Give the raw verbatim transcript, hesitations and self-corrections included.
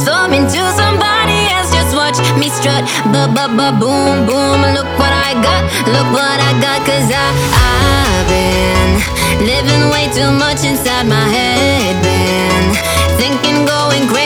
transform into somebody else. Just watch me strut, ba ba ba boom boom. Look what I got, look what I got. Cause I, I've been living way too much inside my head. Been thinking, going crazy.